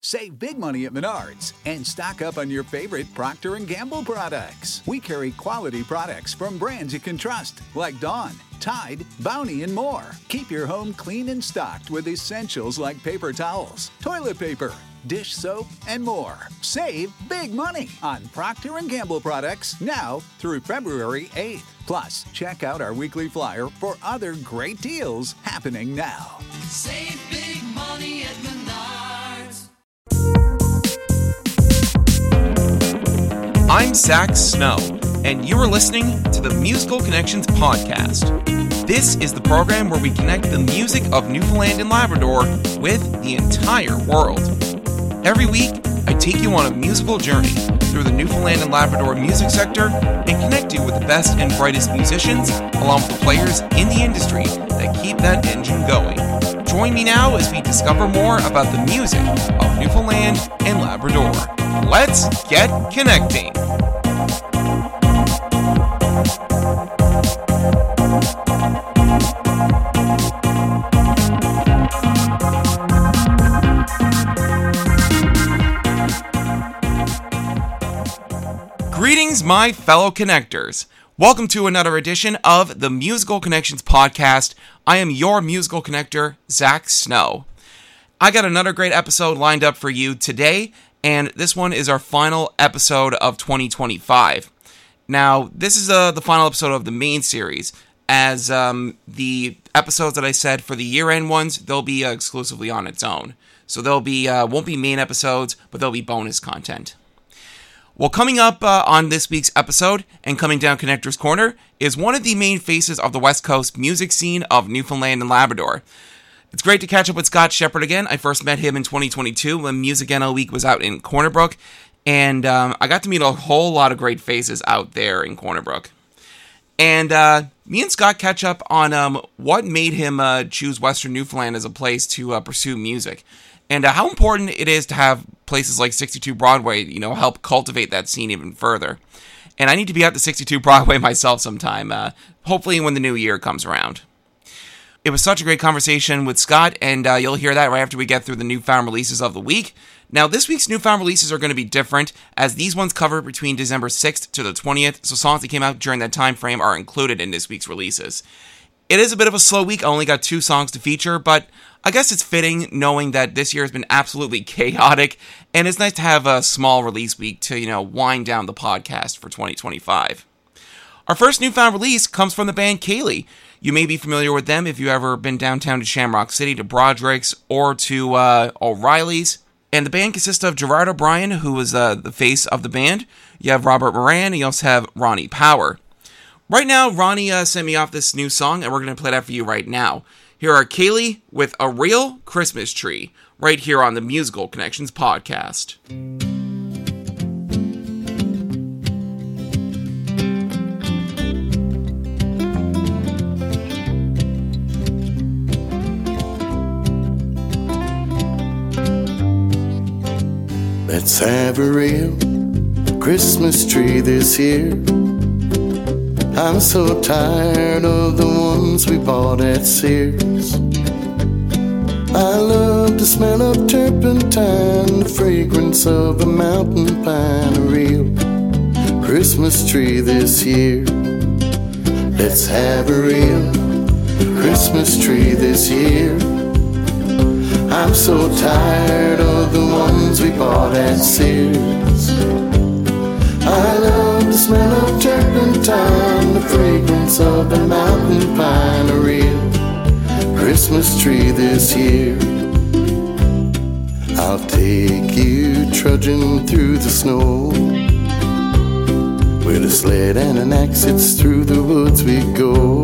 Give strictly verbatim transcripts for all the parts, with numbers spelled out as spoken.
Save big money at Menards and stock up on your favorite Procter and Gamble products. We carry quality products from brands you can trust, like Dawn, Tide, Bounty, and more. Keep your home clean and stocked with essentials like paper towels, toilet paper, dish soap, and more. Save big money on Procter and Gamble products now through February eighth. Plus, check out our weekly flyer for other great deals happening now. Save big money at Menards. I'm Zach Snow, and you are listening to the Musical Connections podcast. This is the program where we connect the music of Newfoundland and Labrador with the entire world. Every week, I take you on a musical journey through the Newfoundland and Labrador music sector and connect you with the best and brightest musicians, along with the players in the industry that keep that engine going. Join me now as we discover more about the music of Newfoundland and Labrador. Let's get connecting! Greetings, my fellow connectors. Welcome to another edition of the Musical Connections podcast. I am your musical connector, Zach Snow. I got another great episode lined up for you today, and this one is our final episode of twenty twenty-five. Now, this is uh, the final episode of the main series, as um, the episodes that I said for the year-end ones, they'll be uh, exclusively on its own. So they'll be uh, won't be main episodes, but they'll be bonus content. Well, coming up uh, on this week's episode, and coming down Connector's Corner, is one of the main faces of the West Coast music scene of Newfoundland and Labrador. It's great to catch up with Scott Shepherd again. I first met him in twenty twenty-two when Music N L Week was out in Corner Brook, and um, I got to meet a whole lot of great faces out there in Corner Brook. And uh, me and Scott catch up on um, what made him uh, choose Western Newfoundland as a place to uh, pursue music, and uh, how important it is to have places like sixty-two Broadway, you know, help cultivate that scene even further. And I need to be out to sixty-two Broadway myself sometime, uh, hopefully when the new year comes around. It was such a great conversation with Scott, and uh, you'll hear that right after we get through the newfound releases of the week. Now, this week's newfound releases are going to be different, as these ones cover between December sixth to the twentieth, so songs that came out during that time frame are included in this week's releases. It is a bit of a slow week. I only got two songs to feature, but I guess it's fitting knowing that this year has been absolutely chaotic, and it's nice to have a small release week to, you know, wind down the podcast for twenty twenty-five. Our first newfound release comes from the band Kaylee. You may be familiar with them if you've ever been downtown to Shamrock City, to Broderick's, or to uh, O'Reilly's. And the band consists of Gerard O'Brien, who is uh, the face of the band. You have Robert Moran, and you also have Ronnie Power. Right now, Ronnie uh, sent me off this new song, and we're going to play that for you right now. Here are Kaylee with A Real Christmas Tree, right here on the Musical Connections podcast. Let's have a real Christmas tree this year. I'm so tired of the ones we bought at Sears. I love the smell of turpentine, the fragrance of a mountain pine. A real Christmas tree this year. Let's have a real Christmas tree this year. I'm so tired of the ones we bought at Sears. I love the smell of turpentine, the fragrance of the mountain pine. A real Christmas tree this year. I'll take you trudging through the snow. With a sled and an axe, it's through the woods we go.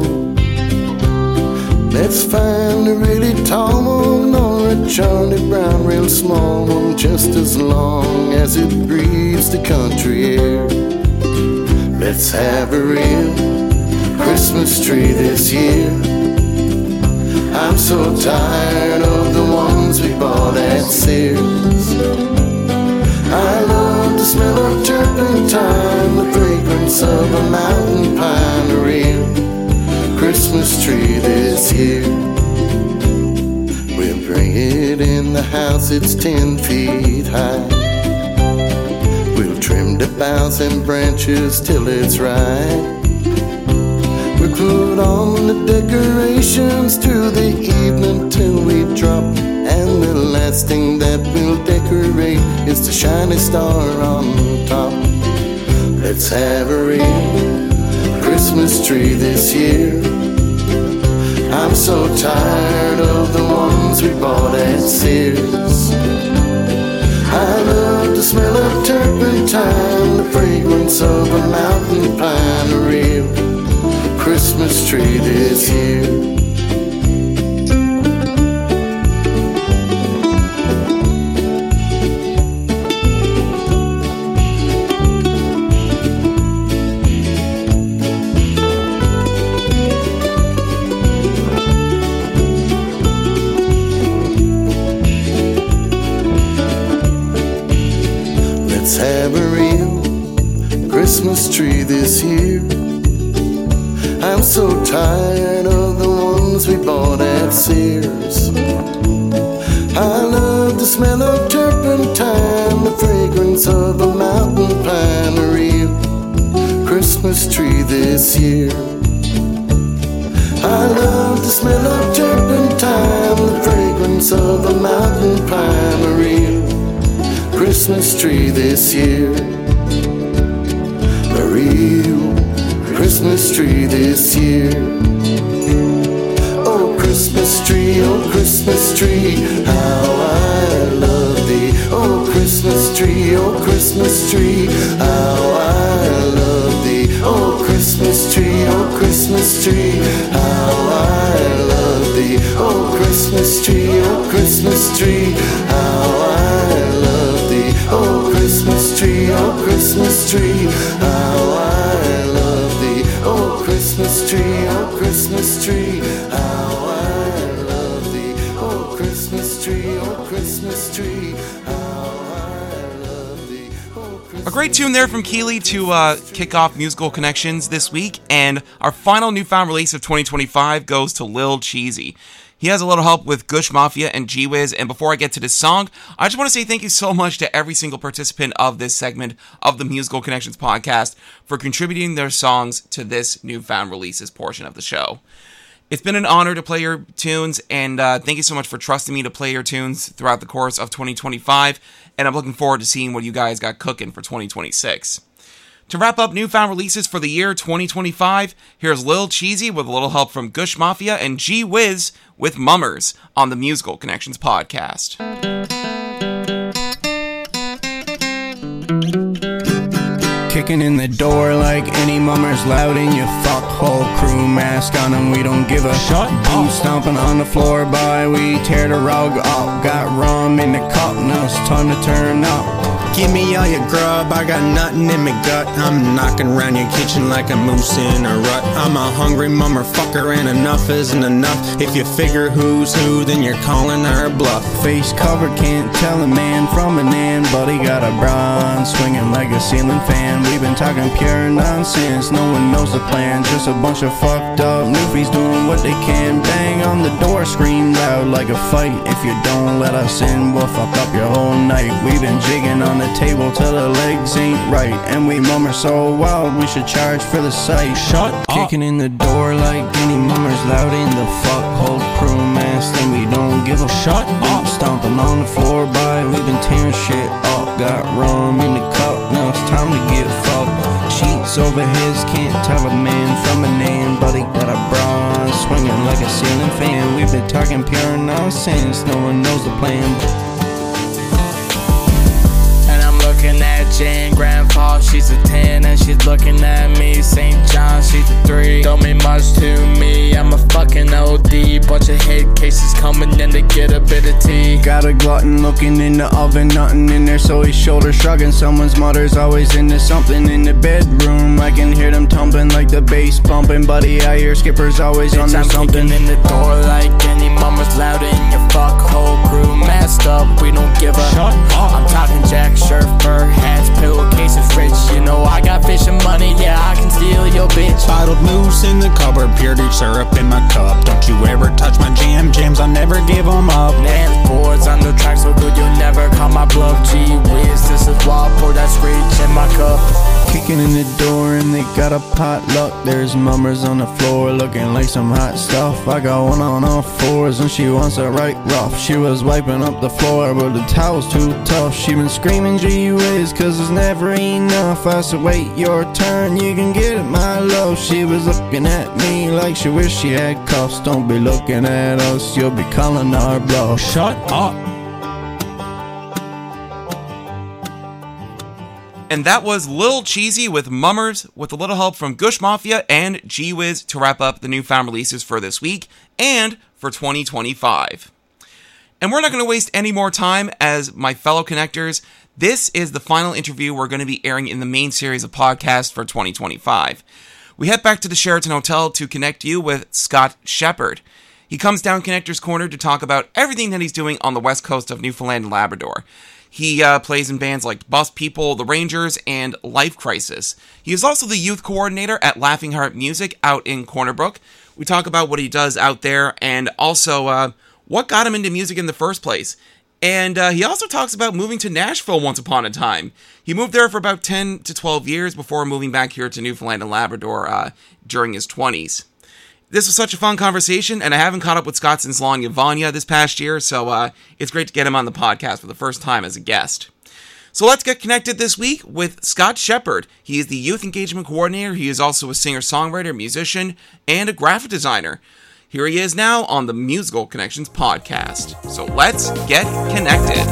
Let's find a really tall one or a Charlie Brown, real small one, just as long as it breathes the country air. Let's have a real Christmas tree this year. I'm so tired of the ones we bought at Sears. I love the smell of turpentine, the fragrance of a mountain pine. A real Christmas tree this year. We'll bring it in the house, it's ten feet high. We'll trim the boughs and branches till it's right. We put on the decorations through the evening till we drop. And the last thing that we'll decorate is the shiny star on top. Let's have a real Christmas tree this year. I'm so tired of the ones we bought at Sears. I love the smell of turpentine, the fragrance of a mountain pine. A real Christmas tree this year. Let's have a real Christmas tree this year. I'm so tired of the ones we bought at Sears. I love the smell of turpentine, the fragrance of a mountain pine. A real Christmas tree this year. I love the smell of turpentine, the fragrance of a mountain pine. A real Christmas tree this year. A real Christmas tree this year. Oh Christmas tree, oh Christmas tree, how I love thee. Oh Christmas tree, oh Christmas tree, how I love thee. Oh Christmas tree, oh Christmas tree, how I love thee. Oh Christmas tree, oh Christmas tree, how I love thee. Oh Christmas tree, oh Christmas tree, how I love thee. Oh Christmas tree, oh Christmas tree, how I love thee. Oh Christmas tree, oh Christmas tree, how I love thee. Oh, Christmas A great tune there from Keeley to uh, kick off Musical Connections this week, and our final newfound release of twenty twenty-five goes to Lil Cheesy. He has a little help with Gush Mafia and G-Wiz, and before I get to this song, I just want to say thank you so much to every single participant of this segment of the Musical Connections podcast for contributing their songs to this newfound releases portion of the show. It's been an honor to play your tunes, and uh, thank you so much for trusting me to play your tunes throughout the course of twenty twenty-five, and I'm looking forward to seeing what you guys got cooking for twenty twenty-six. To wrap up newfound releases for the year twenty twenty-five, here's Lil Cheesy with a little help from Gush Mafia and G-Wiz with Mummers on the Musical Connections podcast. Kicking in the door like any mummers, loud in your fuck whole crew, mask on and we don't give a shot. Boom stomping on the floor by, we tear the rug up. Got rum in the cup, now it's time to turn up. Give me all your grub, I got nothing in my gut. I'm knocking around your kitchen like a moose in a rut. I'm a hungry mummer fucker and enough isn't enough. If you figure who's who, then you're calling our bluff. Face covered, can't tell a man from an ant, but he got a bra on, swinging like a ceiling fan. We've been talking pure nonsense, no one knows the plan. Just a bunch of fucked up newfies doing what they can. Bang on the door, scream loud like a fight. If you don't let us in, we'll fuck up your whole night. We've been jigging on the table till the legs ain't right, and we mummer so wild we should charge for the sight. Shut up. Kicking in the door like any mummers, loud in the fuck whole crew, mask, and we don't give a shut up. Stomping on the floor by, we've been tearing shit up. Got rum in the cup, now it's time to get fucked. Sheets over his, can't tell a man from a name, but he got a bra on, swinging like a ceiling fan. We've been talking pure nonsense, no one knows the plan. Looking at Jane Grandpa, she's a ten, and she's looking at me. Saint John, she's a three. Don't mean much to me, I'm a fucking O D. Bunch of hit cases coming in to get a bit of tea. Got a glutton looking in the oven, nothing in there, so he's shoulder shrugging. Someone's mother's always into something in the bedroom. I can hear them tumbling like the bass bumping. Buddy, I hear Skipper's always on there something. In the door like any mama's, loud in your fuck whole crew, masked up, we don't give a shut up. I'm talking Jack shirt, fur hats, pillowcases, rich, you know I got fish and money, yeah, I can steal your bitch. Bottled moose in the cupboard, pure deep syrup in my cup. Don't you ever touch my jam jams, I'll never give them up. Dance boards on the track so good you'll never call my bluff. Gee whiz, this is wild, pour that screech in my cup. Kicking in the door and they got a potluck. There's mummers on the floor looking like some hot stuff. I got one on all fours and she wants it right rough. She was wiping up the floor but the towel's too tough. She been screaming gee whiz cause it's never enough. I said wait your turn, you can get it my love. She was looking at me like she wished she had cuffs. Don't be looking at us, you'll be calling our bluff. Shut up. And that was Lil Cheesy with Mummers, with a little help from Gush Mafia and Gee Whiz to wrap up the newfound releases for this week and for twenty twenty-five. And we're not going to waste any more time as my fellow connectors. This is the final interview we're going to be airing in the main series of podcasts for twenty twenty-five. We head back to the Sheraton Hotel to connect you with Scott Shepherd. He comes down Connector's Corner to talk about everything that he's doing on the west coast of Newfoundland and Labrador. He uh, plays in bands like Bus People, The Rangers, and Life Crisis. He is also the youth coordinator at Laughing Heart Music out in Corner Brook. We talk about what he does out there and also uh, what got him into music in the first place. And uh, he also talks about moving to Nashville once upon a time. He moved there for about ten to twelve years before moving back here to Newfoundland and Labrador uh, during his twenties. This was such a fun conversation, and I haven't caught up with Scott since Lanya Vanya this past year, so uh, it's great to get him on the podcast for the first time as a guest. So let's get connected this week with Scott Shepherd. He is the Youth Engagement Coordinator. He is also a singer-songwriter, musician, and a graphic designer. Here he is now on the Musical Connections podcast. So let's get connected.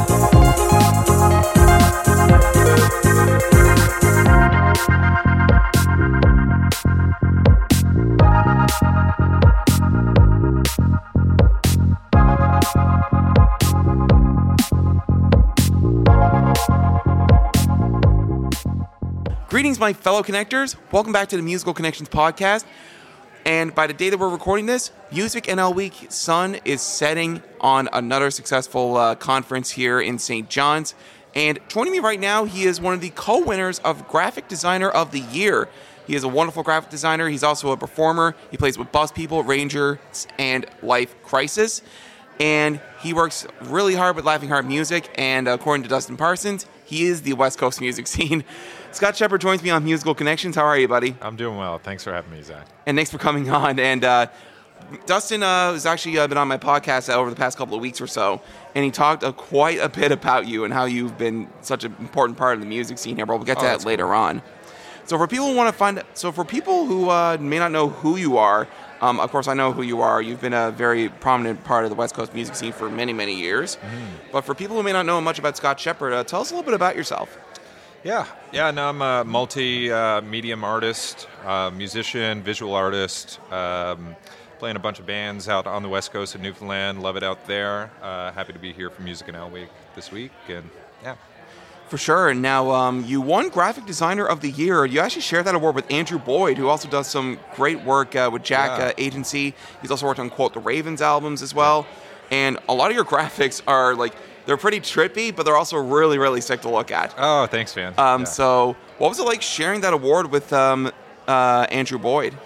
Greetings, my fellow connectors. Welcome back to the Musical Connections podcast. And by the day that we're recording this, Music N L Week sun is setting on another successful uh, conference here in Saint John's. And joining me right now, he is one of the co-winners of Graphic Designer of the Year. He is a wonderful graphic designer. He's also a performer. He plays with Bus People, Rangers, and Life Crisis. And he works really hard with Laughing Heart Music. And according to Dustin Parsons, he is the West Coast music scene. Scott Shepherd joins me on Musical Connections. How are you, buddy? I'm doing well. Thanks for having me, Zach. And thanks for coming on. And uh, Dustin uh, has actually uh, been on my podcast over the past couple of weeks or so, and he talked uh, quite a bit about you and how you've been such an important part of the music scene here. But we'll get to Oh, that that's later cool. on. So for people who want to find, so for people who uh, may not know who you are, um, of course I know who you are. You've been a very prominent part of the West Coast music scene for many, many years. Mm-hmm. But for people who may not know much about Scott Shepherd, uh, tell us a little bit about yourself. Yeah, yeah. No, I'm a multi-medium uh, artist, uh, musician, visual artist. Um, playing a bunch of bands out on the West Coast of Newfoundland. Love it out there. Uh, happy to be here for Music N L Week this week, and yeah. For sure. And now um, you won Graphic Designer of the Year. You actually shared that award with Andrew Boyd, who also does some great work uh, with Jack Yeah. uh, Agency. He's also worked on Quote the Ravens albums as well. And a lot of your graphics are like, they're pretty trippy, but they're also really, really sick to look at. Oh, thanks, man. Um, Yeah. So what was it like sharing that award with um, uh, Andrew Boyd?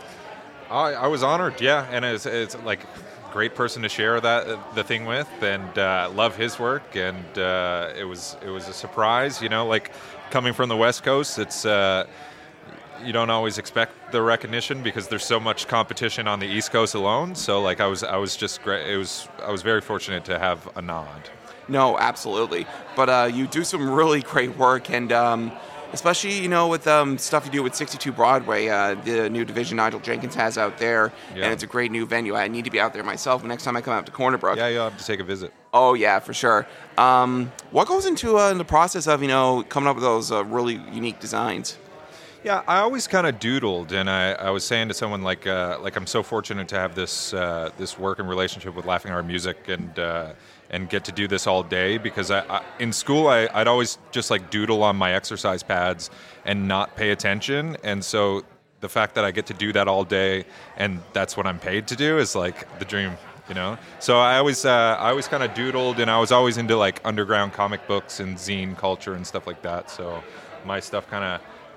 I, I was honored, yeah, and it's, it's like a great person to share that the thing with, and uh, love his work, and uh, it was it was a surprise, you know, like coming from the West Coast, it's uh, you don't always expect the recognition because there's so much competition on the East Coast alone. So like I was I was just great. It was I was very fortunate to have a nod. No, absolutely. But uh, you do some really great work, and um, especially, you know, with um, stuff you do with sixty-two Broadway, uh, the new division Nigel Jenkins has out there, Yeah. and it's a great new venue. I need to be out there myself next time I come out to Corner Brook. Yeah, you'll have to take a visit. Oh, yeah, for sure. Um, what goes into uh, the process of, you know, coming up with those uh, really unique designs? Yeah, I always kind of doodled, and I, I was saying to someone like uh, like I'm so fortunate to have this uh, this working relationship with Laughing Heart Music and uh, and get to do this all day because I, I in school I, I'd always just like doodle on my exercise pads and not pay attention, and so the fact that I get to do that all day and that's what I'm paid to do is like the dream. You know, so I always uh, I always kind of doodled, and I was always into like underground comic books and zine culture and stuff like that. So my stuff kind of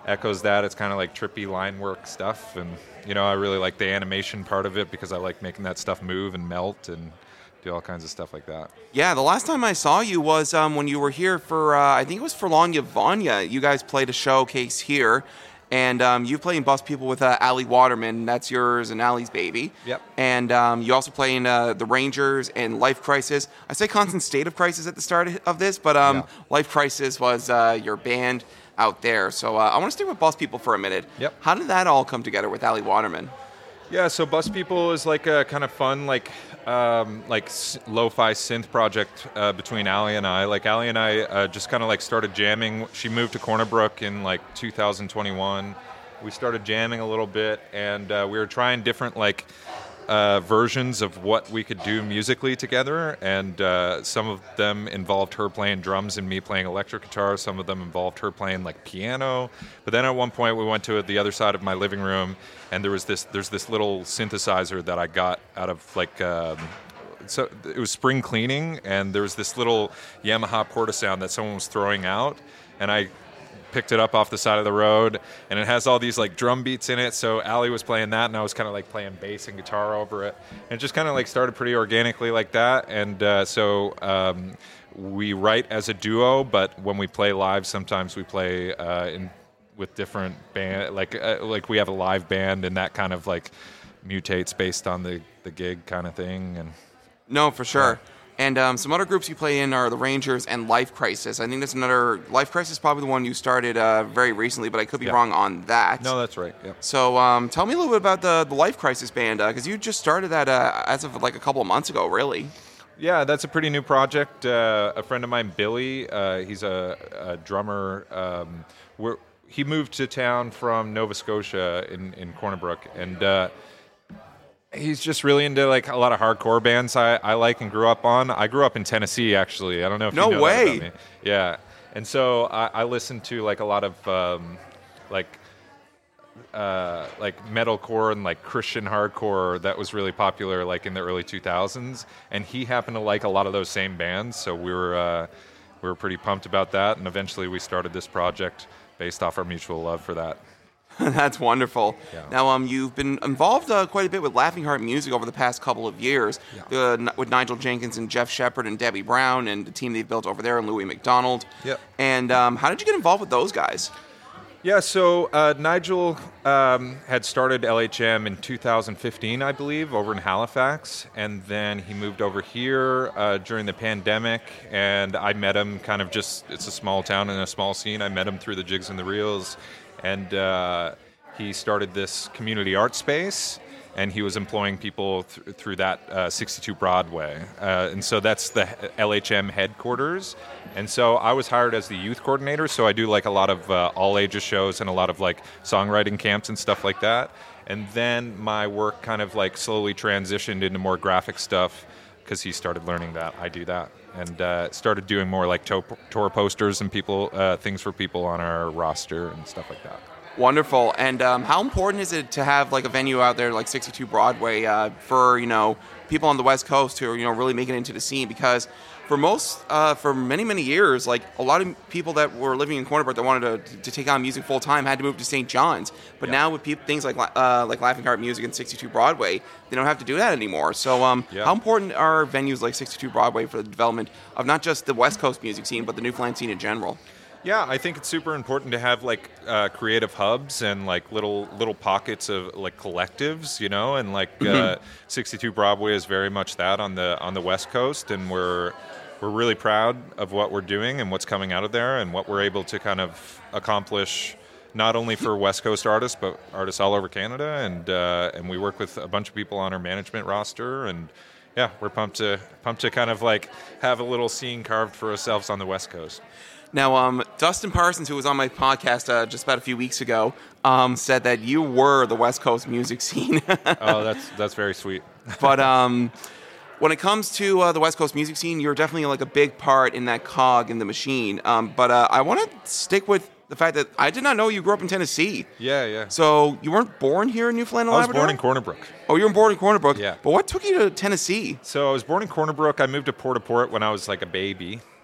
echoes that. It's kind of like trippy line work stuff, and you know, I really like the animation part of it because I like making that stuff move and melt and do all kinds of stuff like that. Yeah, the last time I saw you was um, when you were here for, uh, I think it was for Lanya Vanya. You guys played a showcase here, and um, you play in Bus People with uh, Allie Waterman. That's yours and Allie's baby. Yep. And um, you also play in uh, The Rangers and Life Crisis. I say Constant State of Crisis at the start of this, but um, Yeah. Life Crisis was uh, your band out there. So uh, I want to stick with Bus People for a minute. Yep. How did that all come together with Allie Waterman? Yeah, so Bus People is like a kind of fun, like um, like s- lo-fi synth project uh, between Allie and I. Like Allie and I uh, just kind of like started jamming. She moved to Corner Brook in like two thousand twenty-one. We started jamming a little bit, and uh, we were trying different like uh, versions of what we could do musically together. And uh, some of them involved her playing drums and me playing electric guitar. Some of them involved her playing like piano. But then at one point we went to the other side of my living room, and there was this there's this little synthesizer that I got out of like um, so it was spring cleaning, and there was this little Yamaha Portasound that someone was throwing out, and I picked it up off the side of the road, and it has all these like drum beats in it. So Allie was playing that, and I was kind of like playing bass and guitar over it, and it just kind of like started pretty organically like that. And uh, so um, we write as a duo, but when we play live, sometimes we play uh, in with different band, like uh, like we have a live band, and that kind of like mutates based on the the gig kind of thing. And No, for sure. And um, some other groups you play in are the Rangers and Life Crisis. I think that's another... Life Crisis is probably the one you started uh, very recently, but I could be Yeah. wrong on that. no, that's right. Yep. So um, tell me a little bit about the, the Life Crisis band, because you just started that uh, as of like a couple of months ago, really. Yeah, that's a pretty new project. Uh, a friend of mine, Billy, uh, he's a, a drummer. Um, we're, he moved to town from Nova Scotia in, in Corner Brook, and uh, he's just really into like a lot of hardcore bands I, I like and grew up on. I grew up in Tennessee, actually. I don't know if No you know way. that about me. Yeah, and so I, I listened to like a lot of um, like uh, like metalcore and like Christian hardcore that was really popular like in the early two thousands, and he happened to like a lot of those same bands, so we were uh, we were pretty pumped about that, and eventually we started this project based off our mutual love for that. That's wonderful. Yeah. Now, um, you've been involved uh, quite a bit with Laughing Heart Music over the past couple of years, uh, n- with Nigel Jenkins and Jeff Shepard and Debbie Brown and the team they've built over there and Louis McDonald. Yep. And um, how did you get involved with those guys? Yeah, so uh, Nigel um, had started L H M in two thousand fifteen, I believe, over in Halifax, and then he moved over here uh, during the pandemic, and I met him kind of just, it's a small town and a small scene, I met him through the Jigs and the Reels, and uh, he started this community art space, and he was employing people th- through that uh, sixty-two Broadway. Uh, and so that's the L H M headquarters. And so I was hired as the youth coordinator, so I do like a lot of uh, all ages shows and a lot of like songwriting camps and stuff like that. And then my work kind of like slowly transitioned into more graphic stuff because he started learning that I do that. And uh, started doing more like to- tour posters and people uh, things for people on our roster and stuff like that. Wonderful. And um, how important is it to have like a venue out there like sixty-two Broadway uh, for, you know, people on the West Coast who are, you know, really making it into the scene? Because for most, uh, for many, many years, like a lot of people that were living in Corner Brook that wanted to, to take on music full time had to move to Saint John's. But Yeah. now with peop things like uh, like Laughing Heart Music and sixty-two Broadway, they don't have to do that anymore. So um, Yeah. how important are venues like sixty-two Broadway for the development of not just the West Coast music scene, but the Newfoundland scene in general? Yeah, I think it's super important to have like uh, creative hubs and like little little pockets of like collectives, you know, and like uh, sixty-two Broadway is very much that on the on the West Coast, and we're we're really proud of what we're doing and what's coming out of there and what we're able to kind of accomplish, not only for West Coast artists but artists all over Canada, and uh, and we work with a bunch of people on our management roster, and yeah, we're pumped to pumped to kind of like have a little scene carved for ourselves on the West Coast. Now, um, Dustin Parsons, who was on my podcast uh, just about a few weeks ago, um, said that you were the West Coast music scene. Oh, that's that's very sweet. But um, when it comes to uh, the West Coast music scene, you're definitely like a big part in that cog in the machine. Um, but uh, I want to stick with the fact that I did not know you grew up in Tennessee. Yeah, yeah. So you weren't born here in Newfoundland and I was Labrador? born in Corner Brook. Oh, you were born in Corner Brook. Yeah. But what took you to Tennessee? So I was born in Corner Brook. I moved to Port-au-Port when I was like a baby.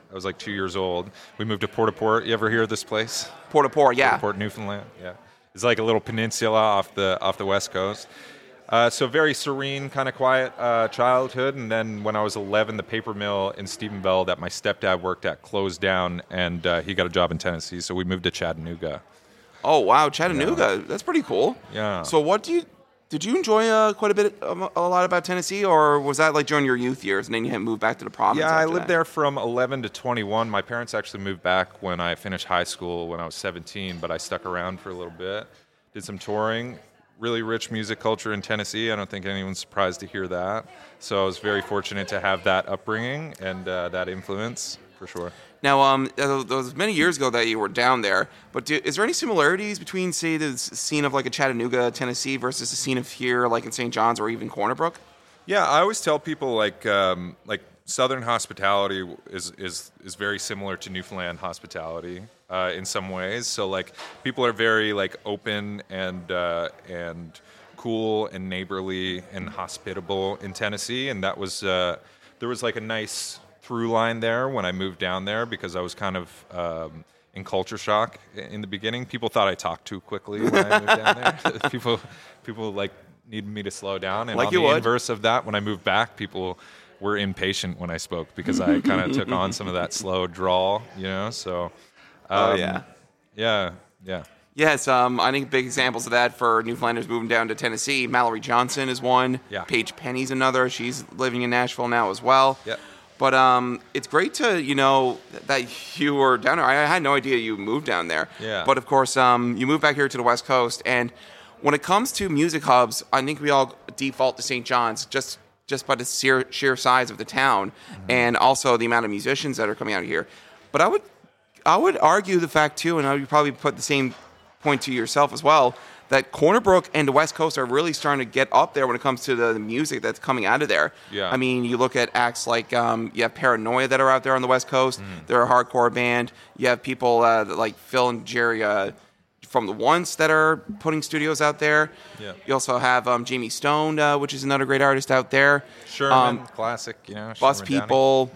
I was like two years old. We moved to Port-au-Port. You ever hear of this place? Port-au-Port, yeah. Port-au-Port, Newfoundland. Yeah, it's like a little peninsula off the off the west coast. Uh, so very serene, kind of quiet uh, childhood. And then when I was eleven, the paper mill in Stephenville that my stepdad worked at closed down, and uh, he got a job in Tennessee. So we moved to Chattanooga. Oh wow, Chattanooga. Yeah. That's pretty cool. Yeah. So what do you did you enjoy uh, quite a bit um, a lot about Tennessee, or was that like during your youth years and then you had moved back to the province? Yeah, I lived that? there from eleven to twenty-one. My parents actually moved back when I finished high school when I was seventeen, but I stuck around for a little bit. Did some touring. Really rich music culture in Tennessee. I don't think anyone's surprised to hear that. So I was very fortunate to have that upbringing and uh, that influence, for sure. Now, um, that was many years ago that you were down there, but do, is there any similarities between, say, the scene of like a Chattanooga, Tennessee versus the scene of here, like in Saint John's or even Corner Brook? Yeah, I always tell people like um, like Southern hospitality is is is very similar to Newfoundland hospitality uh, in some ways. So like people are very like open and uh, and cool and neighborly and hospitable in Tennessee, and that was uh, there was like a nice through line there when I moved down there because I was kind of um, in culture shock in the beginning. People thought I talked too quickly when I moved down there. people people like needed me to slow down, and like on you the would. inverse of that, when I moved back, people were impatient when I spoke because I kind of took on some of that slow drawl, you know. So, um, oh yeah, yeah, yeah. Yes, um, I think big examples of that for Newfoundlanders moving down to Tennessee. Mallory Johnson is one. Yeah. Paige Penny's another. She's living in Nashville now as well. Yeah. But um, it's great to, you know, that you were down there. I had no idea you moved down there. Yeah. But, of course, um, you moved back here to the West Coast. And when it comes to music hubs, I think we all default to Saint John's just just by the sheer, sheer size of the town mm-hmm. and also the amount of musicians that are coming out of here. But I would I would argue the fact, too, and I would probably put the same point to yourself as well, that Corner Brook and the West Coast are really starting to get up there when it comes to the, the music that's coming out of there. Yeah. I mean, you look at acts like um, you have Paranoia that are out there on the West Coast. Mm. They're a hardcore band. You have people uh, like Phil and Jerry uh, from The Once that are putting studios out there. Yeah. You also have um, Jamie Stone, uh, which is another great artist out there. Sherman, um, classic, you know. Bus Sherman People.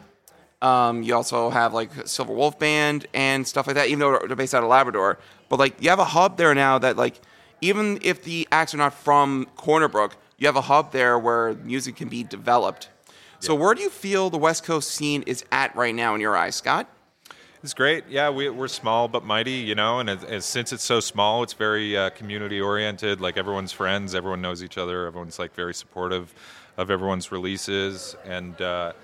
Um, you also have like Silver Wolf Band and stuff like that, even though they're based out of Labrador. But like you have a hub there now that like even if the acts are not from Corner Brook, you have a hub there where music can be developed. Yeah. So where do you feel the West Coast scene is at right now in your eyes, Scott? It's great. Yeah, we, we're small but mighty, you know, and it, it, since it's so small, it's very uh, community-oriented. Like, everyone's friends, everyone knows each other, everyone's, like, very supportive of everyone's releases. And uh,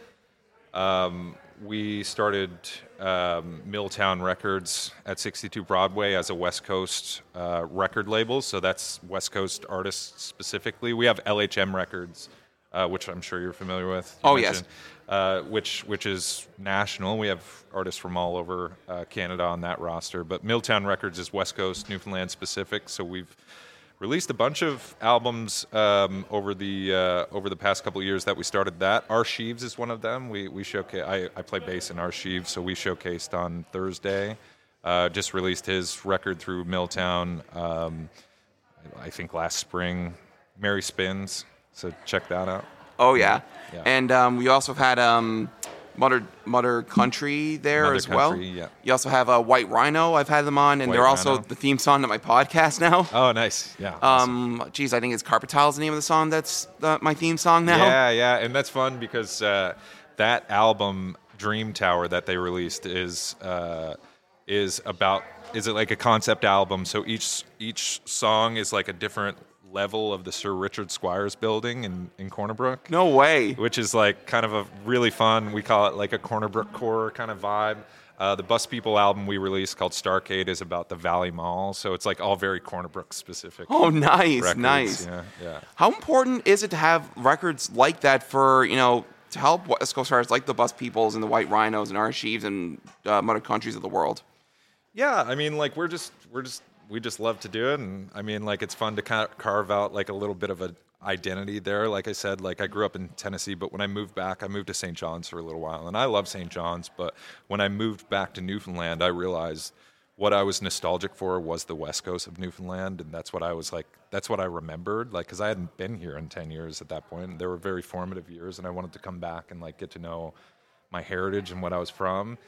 um, we started um, Milltown Records at sixty-two Broadway as a West Coast uh, record label, so that's West Coast artists specifically. We have L H M Records, uh, which I'm sure you're familiar with. Oh, yes. Uh, which which is national. We have artists from all over uh, Canada on that roster. But Milltown Records is West Coast, Newfoundland specific. So we've released a bunch of albums um, over the uh, over the past couple of years that we started that. Archives is one of them. We we showcase. I, I play bass in Archives, so we showcased on Thursday. Uh, just released his record through Milltown. Um, I think last spring. Mary Spins. So check that out. Oh yeah, yeah. And um, we also had um, Mother Mother Country there Mother as Country, well. Yeah. You also have uh, White Rhino. I've had them on, and White they're also Rhino. the theme song to my podcast now. Oh, nice. Yeah. Um, awesome. Geez, I think it's Carpet Tile's the name of the song. That's uh, my theme song now. Yeah, yeah, and that's fun because uh, that album, Dream Tower, that they released is uh, is about is it like a concept album? So each each song is like a different level of the Sir Richard Squires building in, in Corner Brook. No way. Which is like kind of a really fun, we call it like a Corner Brook core kind of vibe. Uh, the Bus People album we released called Starcade is about the Valley Mall. So it's like all very Corner Brook specific. Oh, nice, records. nice. Yeah, yeah. How important is it to have records like that for, you know, to help West Coast artists like the Bus Peoples and the White Rhinos and Archives and uh, Mother Countries of the world? Yeah, I mean, like we're just we're just we just love to do it, and I mean, like it's fun to kind of carve out like a little bit of an identity there. Like I said, like I grew up in Tennessee, but when I moved back, I moved to Saint John's for a little while, and I love Saint John's. But when I moved back to Newfoundland, I realized what I was nostalgic for was the West Coast of Newfoundland, and that's what I was like. That's what I remembered, like because I hadn't been here in ten years at that point. And they were very formative years, and I wanted to come back and like get to know my heritage and what I was from.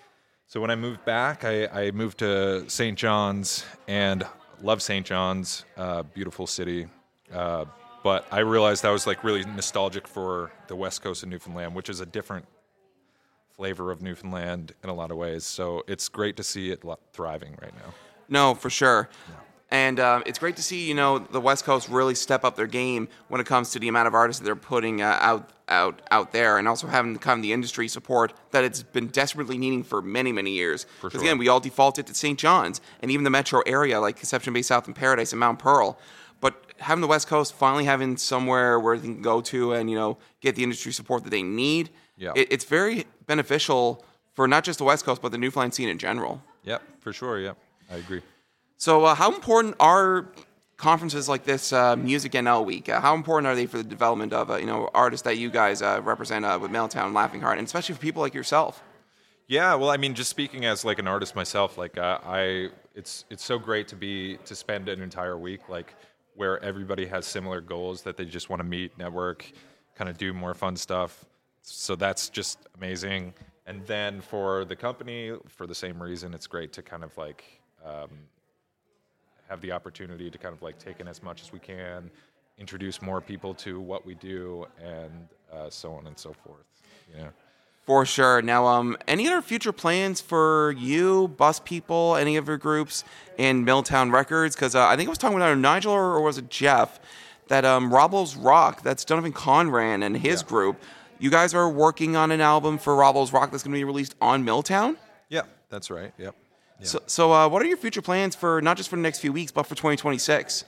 So when I moved back, I, I moved to Saint John's and love Saint John's, uh, beautiful city. Uh, but I realized I was like really nostalgic for the west coast of Newfoundland, which is a different flavor of Newfoundland in a lot of ways. So it's great to see it thriving right now. No, for sure. Yeah. And uh, it's great to see, you know, the West Coast really step up their game when it comes to the amount of artists that they're putting uh, out out out there, and also having kind of the industry support that it's been desperately needing for many, many years. Because, sure. again, we all defaulted to Saint John's, and even the metro area, like Conception Bay South and Paradise and Mount Pearl. But having the West Coast finally having somewhere where they can go to and, you know, get the industry support that they need, yeah. it, it's very beneficial for not just the West Coast, but the Newfoundland scene in general. Yep, for sure, yep. I agree. So uh, how important are conferences like this, uh, Music N L Week? Uh, how important are they for the development of uh, you know artists that you guys uh, represent uh, with Mailtown, Laughing Heart, and especially for people like yourself? Yeah, well, I mean, just speaking as like an artist myself, like uh, I, it's it's so great to be to spend an entire week like where everybody has similar goals that they just want to meet, network, kind of do more fun stuff. So that's just amazing. And then for the company, for the same reason, it's great to kind of like. Um, have the opportunity to kind of like take in as much as we can, introduce more people to what we do, and uh, so on and so forth. Yeah, for sure. Now, um, any other future plans for you, Bus People, any of your groups, and Milltown Records? Because uh, I think I was talking with either Nigel or, or was it Jeff that um, Robbles Rock, that's Donovan Conran and his yeah. group. You guys are working on an album for Robbles Rock that's going to be released on Milltown? Yeah, that's right. Yep. Yeah. So, so uh, what are your future plans for not just for the next few weeks, but for twenty twenty-six?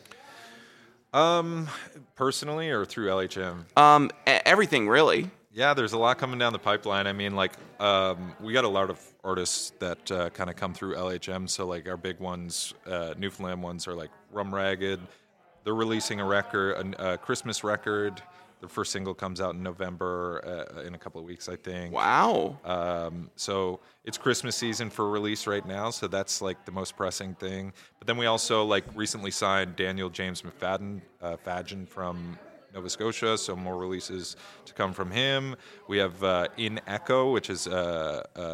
Um, personally or through L H M? Um, everything really. Yeah, there's a lot coming down the pipeline. I mean, like, um, we got a lot of artists that uh, kind of come through L H M. So, like, our big ones, uh, Newfoundland ones, are like Rum Ragged. They're releasing a record, a, a Christmas record. The first single comes out in November, uh, in a couple of weeks, I think. Wow. Um, so it's Christmas season for release right now, so that's like the most pressing thing. But then we also like recently signed Daniel James McFadden, uh, Fadgen from Nova Scotia, so more releases to come from him. We have uh, In Echo, which is a, a,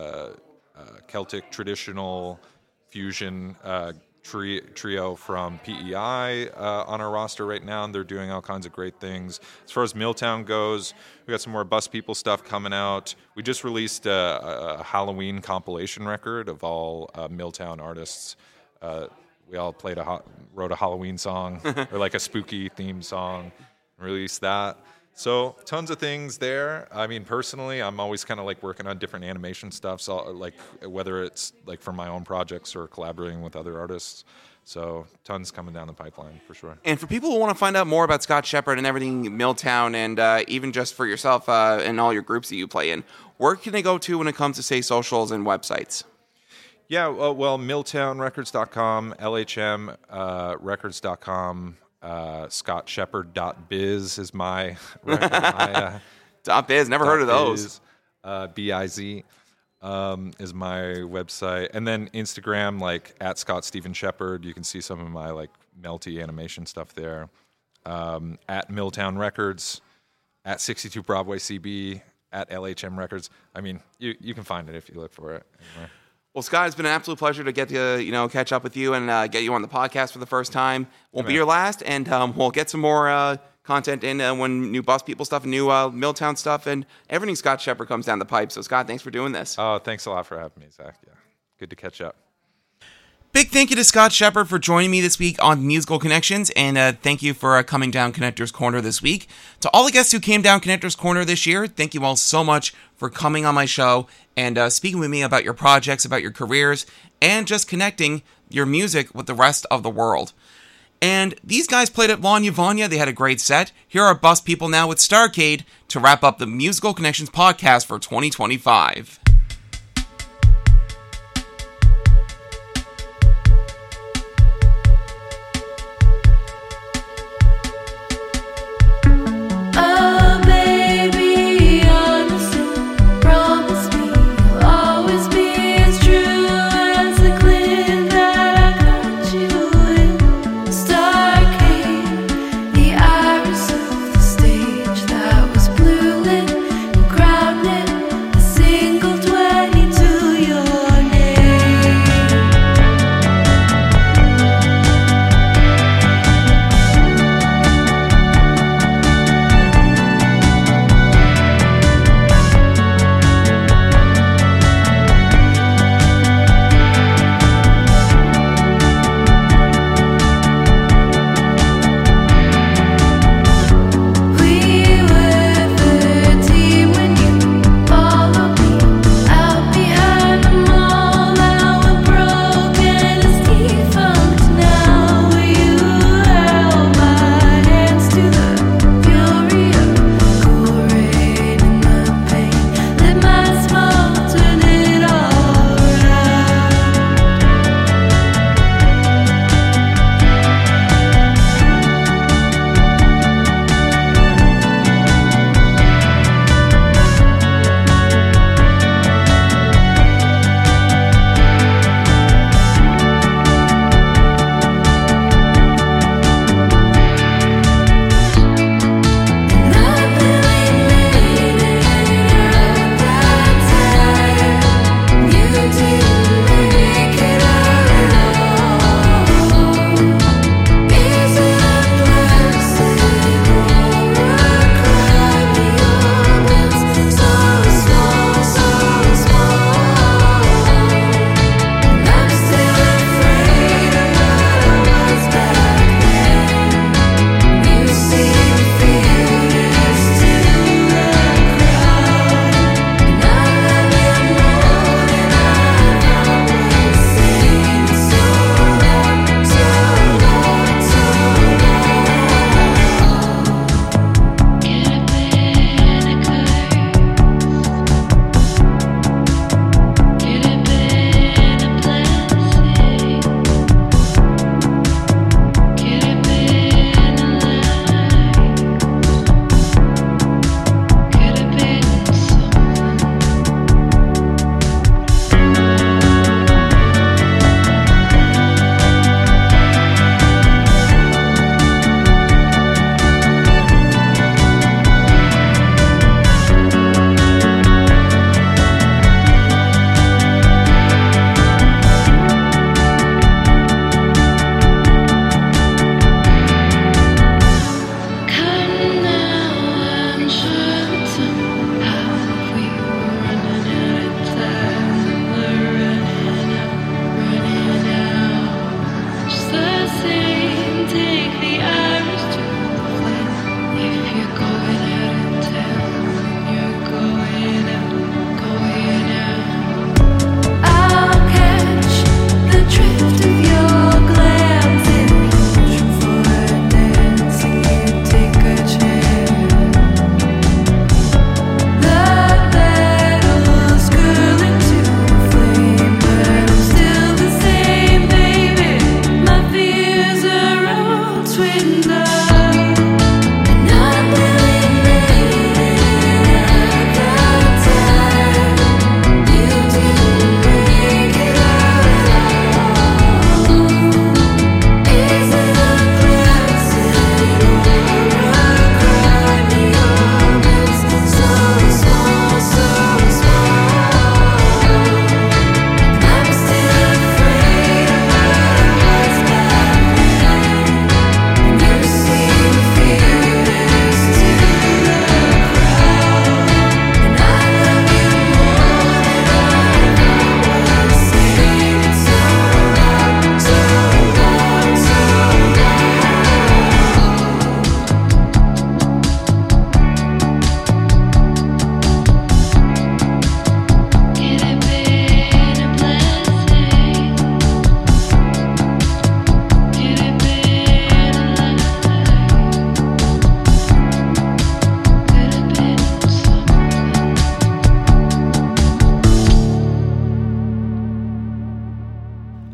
a Celtic traditional fusion uh, Tri- trio from P E I uh, on our roster right now, and they're doing all kinds of great things. As far as Milltown goes, we got some more Bus People stuff coming out. We just released a, a Halloween compilation record of all uh, Milltown artists. Uh, we all played a ho- wrote a Halloween song or like a spooky theme song, and released that. So tons of things there. I mean, personally, I'm always kind of like working on different animation stuff. So like whether it's like for my own projects or collaborating with other artists. So tons coming down the pipeline for sure. And for people who want to find out more about Scott Shepherd and everything Milltown, and uh, even just for yourself uh, and all your groups that you play in, where can they go to when it comes to say socials and websites? Yeah, well, well milltown records dot com, L H M records dot com. Uh, scott shepherd dot biz is my, my uh, dot biz. Never heard of those. Biz, uh, B I Z um, is my website, and then Instagram, like at Scott Stephen Shepherd. You can see some of my like melty animation stuff there. Um, at Milltown Records, at sixty-two Broadway C B, at L H M Records. I mean, you you can find it if you look for it anywhere. Well, Scott, it's been an absolute pleasure to get to you know catch up with you and uh, get you on the podcast for the first time. Won't be your last, and um, we'll get some more uh, content in uh, when new Bus People stuff, new uh, Milltown stuff, and everything Scott Shepherd comes down the pipe. So, Scott, thanks for doing this. Oh, thanks a lot for having me, Zach. Yeah, good to catch up. Big thank you to Scott Shepherd for joining me this week on Musical Connections, and uh, thank you for uh, coming down Connectors Corner this week. To all the guests who came down Connectors Corner this year, thank you all so much for coming on my show and uh, speaking with me about your projects, about your careers, and just connecting your music with the rest of the world. And these guys played at Lanya Vanya. They had a great set. Here are Bus People now with Starcade to wrap up the Musical Connections podcast for twenty twenty-five. Single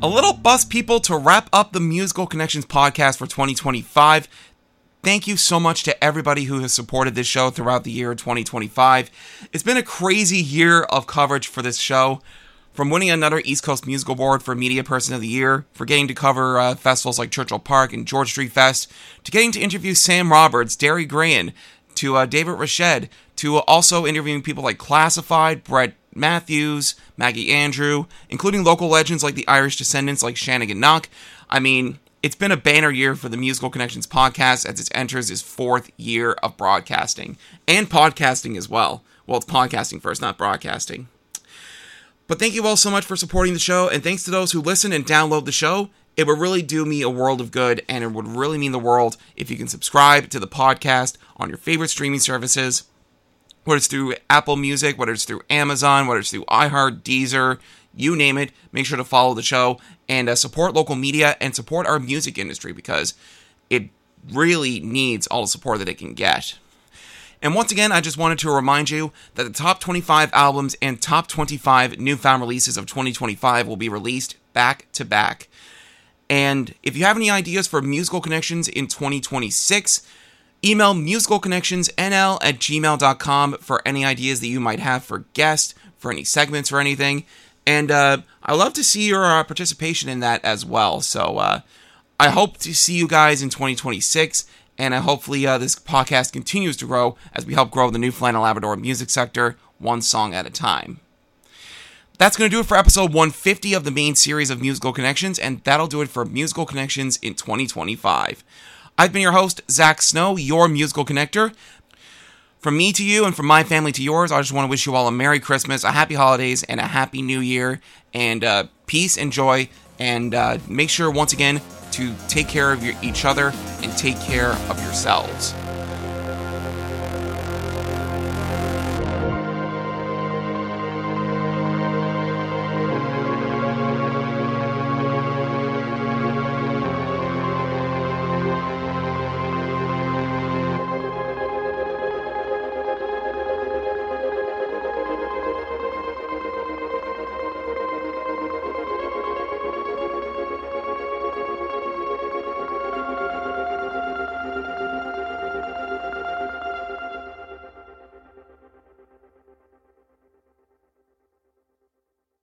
A little bus, people, to wrap up the Musical Connections podcast for twenty twenty-five. Thank you so much to everybody who has supported this show throughout the year of twenty twenty-five. It's been a crazy year of coverage for this show. From winning another East Coast Musical Award for Media Person of the Year, for getting to cover uh, festivals like Churchill Park and George Street Fest, to getting to interview Sam Roberts, Derry Grahan, to uh, David Rached, to uh, also interviewing people like Classified, Brett Matthews, Maggie Andrew, including local legends like the Irish Descendants like Shanigan Knock. I mean, it's been a banner year for the Musical Connections podcast as it enters its fourth year of broadcasting. And podcasting as well. Well, it's podcasting first, not broadcasting. But thank you all so much for supporting the show, and thanks to those who listen and download the show. It would really do me a world of good, and it would really mean the world if you can subscribe to the podcast on your favorite streaming services, whether it's through Apple Music, whether it's through Amazon, whether it's through iHeart, Deezer, you name it. Make sure to follow the show and uh, support local media and support our music industry because it really needs all the support that it can get. And once again, I just wanted to remind you that the top twenty-five albums and top twenty-five newfound releases of twenty twenty-five will be released back to back. And if you have any ideas for Musical Connections in twenty twenty-six, email musicalconnectionsnl at gmail dot com for any ideas that you might have for guests, for any segments or anything. And uh, I love to see your uh, participation in that as well. So uh, I hope to see you guys in twenty twenty-six. And uh, hopefully uh, this podcast continues to grow as we help grow the Newfoundland and Labrador music sector one song at a time. That's going to do it for episode one fifty of the main series of Musical Connections, and that'll do it for Musical Connections in twenty twenty-five. I've been your host, Zach Snow, your musical connector. From me to you and from my family to yours, I just want to wish you all a Merry Christmas, a Happy Holidays, and a Happy New Year, and uh, peace and joy, and uh, make sure, once again, to take care of your, each other and take care of yourselves.